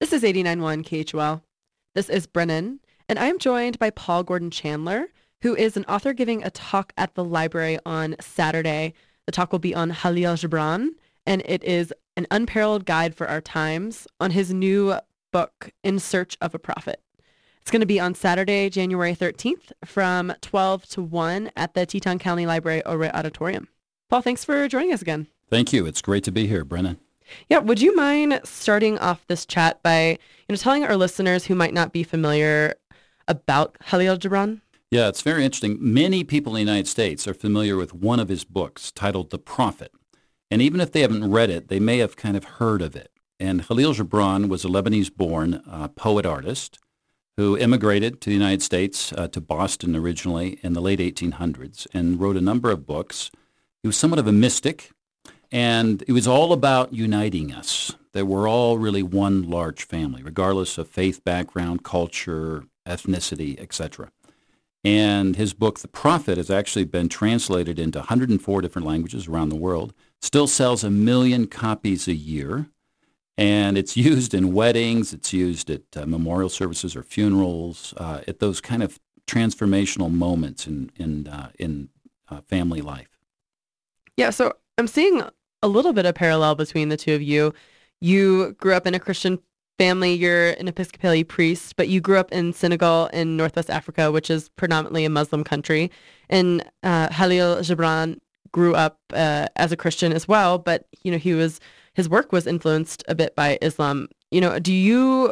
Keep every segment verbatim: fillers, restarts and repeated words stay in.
This is eighty-nine point one K H O L. This is Brennan, and I am joined by Paul Gordon Chandler, who is an author giving a talk at the library on Saturday. The talk will be on Khalil Gibran, and it is an unparalleled guide for our times on his new book, In Search of a Prophet. It's going to be on Saturday, January thirteenth from twelve to one at the Teton County Library Ouray Auditorium. Paul, thanks for joining us again. Thank you. It's great to be here, Brennan. Yeah, would you mind starting off this chat by, you know, telling our listeners who might not be familiar about Khalil Gibran? Yeah, it's very interesting. Many people in the United States are familiar with one of his books titled The Prophet. And even if they haven't read it, they may have kind of heard of it. And Khalil Gibran was a Lebanese-born uh, poet-artist who immigrated to the United States, uh, to Boston originally in the late eighteen hundreds, and wrote a number of books. He was somewhat of a mystic, and it was all about uniting us, that we're all really one large family, regardless of faith background, culture, ethnicity, et cetera. And his book, The Prophet, has actually been translated into one hundred four different languages around the world, still sells a million copies a year. And it's used in weddings, it's used at uh, memorial services or funerals, uh, at those kind of transformational moments in in uh, in uh, family life. Yeah, so I'm seeing a little bit of parallel between the two of you. You grew up in a Christian family, you're an Episcopalian priest, but you grew up in Senegal in Northwest Africa, which is predominantly a Muslim country. And uh, Khalil Gibran grew up uh, as a Christian as well, but you know he was his work was influenced a bit by Islam. You know, do you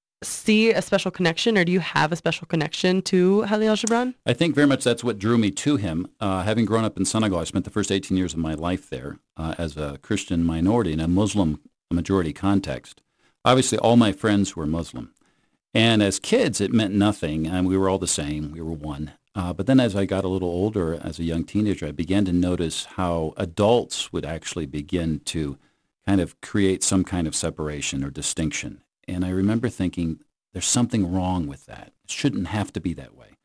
see a special connection, or do you have a special connection to Khalil Gibran? I think very much that's what drew me to him. Uh, having grown up in Senegal, I spent the first eighteen years of my life there uh, as a Christian minority in a Muslim majority context. Obviously, all my friends were Muslim. And as kids, it meant nothing, and we were all the same. We were one. Uh, but then as I got a little older, as a young teenager, I began to notice how adults would actually begin to kind of create some kind of separation or distinction. And I remember thinking, there's something wrong with that. It shouldn't have to be that way.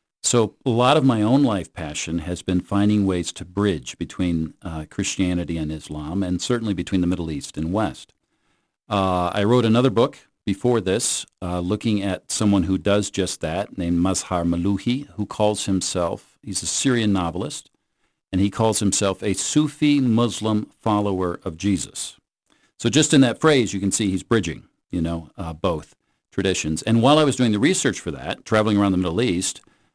So a lot of my own life passion has been finding ways to bridge between uh, Christianity and Islam, and certainly between the Middle East and West. Uh, I wrote another book before this, uh, looking at someone who does just that, named Mazhar Malouhi, who calls himself, he's a Syrian novelist, and he calls himself a Sufi Muslim follower of Jesus. So just in that phrase, you can see he's bridging, you know, uh, both traditions. And while I was doing the research for that, traveling around the Middle East,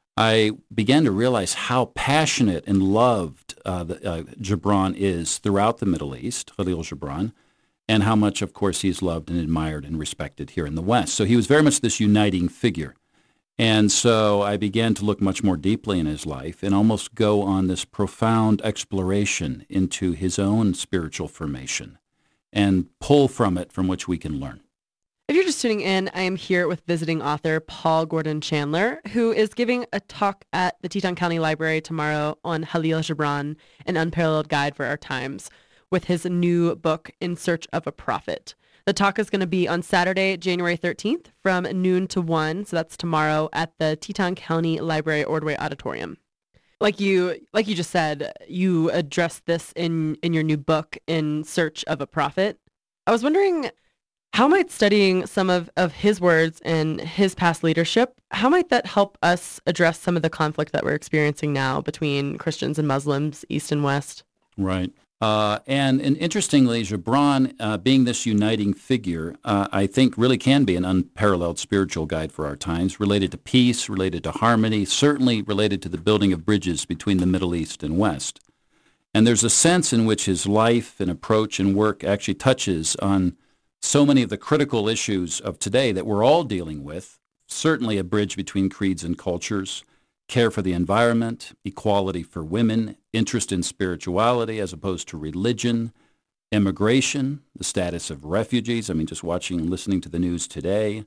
I began to realize how passionate and loved uh, the, uh, Gibran is throughout the Middle East, Khalil Gibran, and how much, of course, he's loved and admired and respected here in the West. So he was very much this uniting figure. And so I began to look much more deeply in his life and almost go on this profound exploration into his own spiritual formation and pull from it from which we can learn. If you're just tuning in, I am here with visiting author Paul Gordon Chandler, who is giving a talk at the Teton County Library tomorrow on Khalil Gibran, an unparalleled guide for our times, with his new book, In Search of a Prophet. The talk is going to be on Saturday, January thirteenth from noon to one, so that's tomorrow at the Teton County Library Ouray Auditorium. Like you like you just said, you addressed this in, in your new book, In Search of a Prophet. I was wondering, how might studying some of, of his words and his past leadership, how might that help us address some of the conflict that we're experiencing now between Christians and Muslims, East and West? Right. Uh, and, and interestingly, Gibran, uh, being this uniting figure, uh, I think really can be an unparalleled spiritual guide for our times, related to peace, related to harmony, certainly related to the building of bridges between the Middle East and West. And there's a sense in which his life and approach and work actually touches on so many of the critical issues of today that we're all dealing with, certainly a bridge between creeds and cultures, care for the environment, equality for women, interest in spirituality as opposed to religion, immigration, the status of refugees. I mean, just watching and listening to the news today,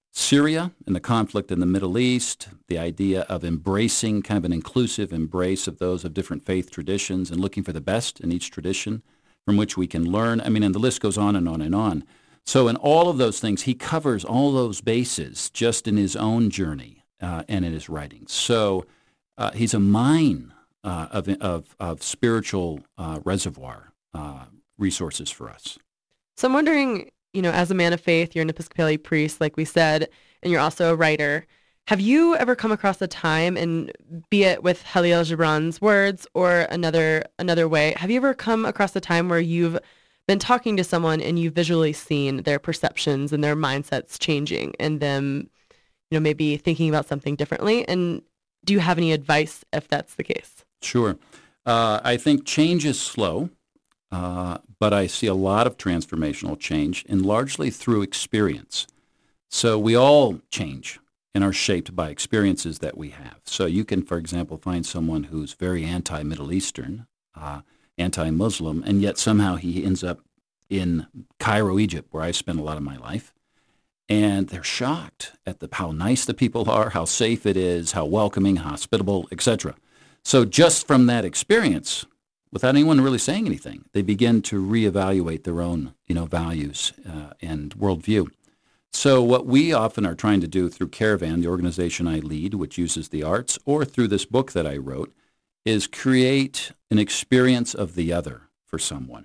Syria and the conflict in the Middle East, the idea of embracing kind of an inclusive embrace of those of different faith traditions and looking for the best in each tradition from which we can learn. I mean, and the list goes on and on and on. So in all of those things, he covers all those bases just in his own journey. Uh, and in his writings. So uh, he's a mine uh, of, of, of spiritual uh, reservoir uh, resources for us. So I'm wondering, you know, as a man of faith, you're an Episcopalian priest, like we said, and you're also a writer. Have you ever come across a time, and be it with Khalil Gibran's words or another another way, have you ever come across a time where you've been talking to someone and you've visually seen their perceptions and their mindsets changing and them, you know, maybe thinking about something differently? And do you have any advice if that's the case? Sure. Uh, I think change is slow, uh, but I see a lot of transformational change, and largely through experience. So we all change and are shaped by experiences that we have. So you can, for example, find someone who's very anti-Middle Eastern, uh, anti-Muslim, and yet somehow he ends up in Cairo, Egypt, where I spent a lot of my life. And they're shocked at the, how nice the people are, how safe it is, how welcoming, hospitable, et cetera. So just from that experience, without anyone really saying anything, they begin to reevaluate their own, you know, values uh, and worldview. So what we often are trying to do through Caravan, the organization I lead, which uses the arts, or through this book that I wrote, is create an experience of the other for someone.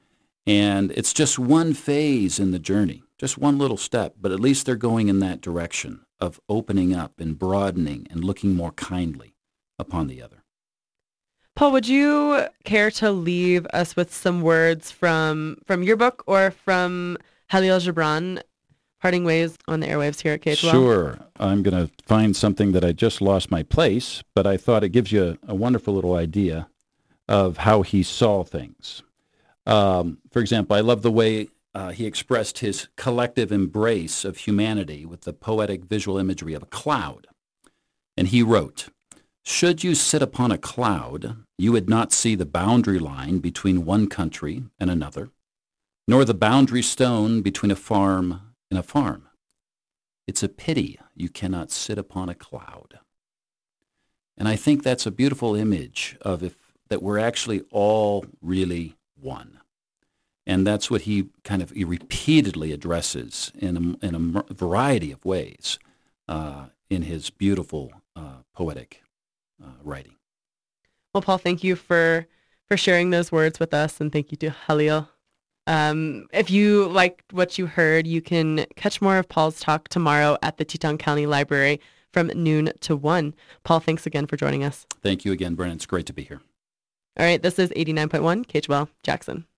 And it's just one phase in the journey, just one little step, but at least they're going in that direction of opening up and broadening and looking more kindly upon the other. Paul, would you care to leave us with some words from from your book or from Khalil Gibran, Parting Ways, on the airwaves here at K twelve? Sure. I'm going to find something that I just lost my place, but I thought it gives you a, a wonderful little idea of how he saw things. Um, for example, I love the way uh, he expressed his collective embrace of humanity with the poetic visual imagery of a cloud. And he wrote, "Should you sit upon a cloud, you would not see the boundary line between one country and another, nor the boundary stone between a farm and a farm. It's a pity you cannot sit upon a cloud." And I think that's a beautiful image of if that we're actually all really one. And that's what he kind of he repeatedly addresses in a, in a variety of ways uh, in his beautiful uh, poetic uh, writing. Well, Paul, thank you for, for sharing those words with us, and thank you to Khalil. Um, if you liked what you heard, you can catch more of Paul's talk tomorrow at the Teton County Library from noon to one. Paul, thanks again for joining us. Thank you again, Brennan. It's great to be here. All right, this is eighty-nine point one K twelve Jackson.